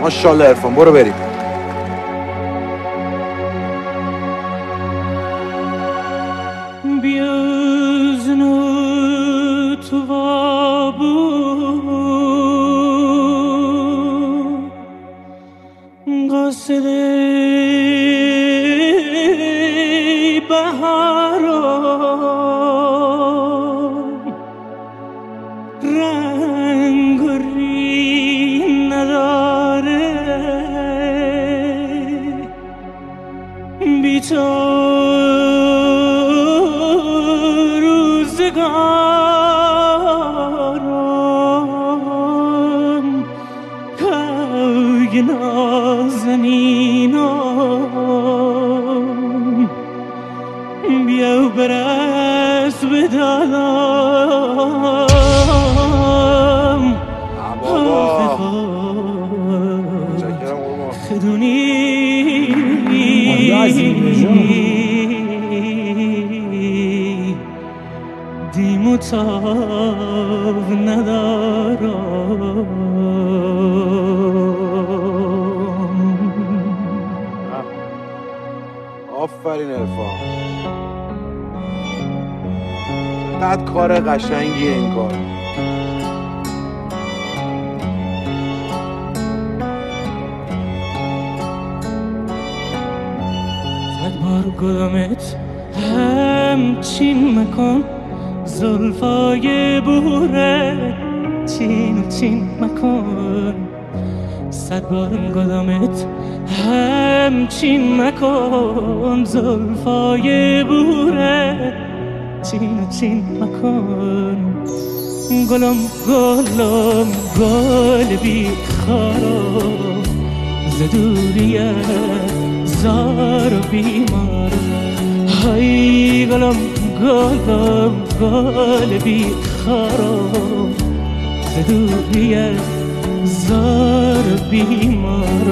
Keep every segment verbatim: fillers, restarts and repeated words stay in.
ماشاءالله عرفان، برو بریم. رنگ و ری نداره، بی تو روزگارم کوی نازنینم، بیا و برس به دلم. خدونی دیمو تاب ندارم. آفرین عرفان، چقدر کار قشنگیه این کار. بار گلمت همچین مکن، زلفای بوره چین و چین مکن. صد بار گلمت همچین مکن، زلفای بوره چین و چین مکن. گلم گلم گل بی خارم، ز دوریه زار و بیمار. های گلم گلم گل بی خارم، ز دوریه زار و بیمار.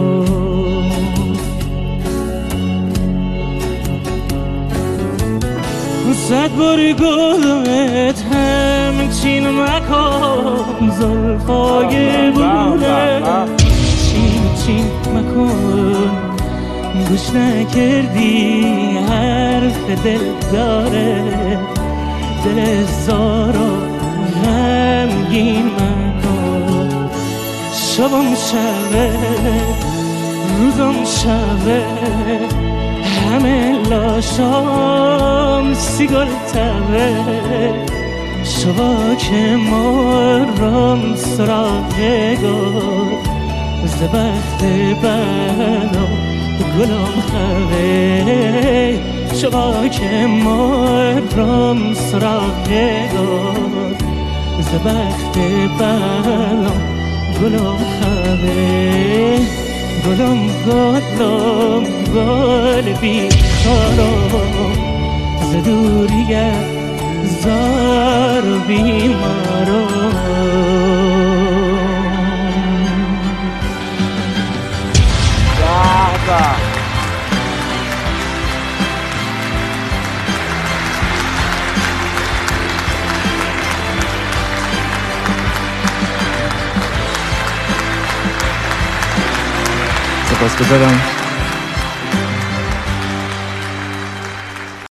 صد بار گلمت همچین مکن، زلفای بوله چین چین مکن. گوش نکردی حرف دل داره، دل زار و غمگین مکن. شبم شبه روزم شبه، همه لاشام سیگل تبه. شبا که مارم سراغ گل، ز بخت بلا گلم خوه. شبا که مارم سراغ گل، ز بخت بلا گلم خوه. گلم گلم گل بی خارم، ز دوریه زار و بیمارم. سپاسگزارم.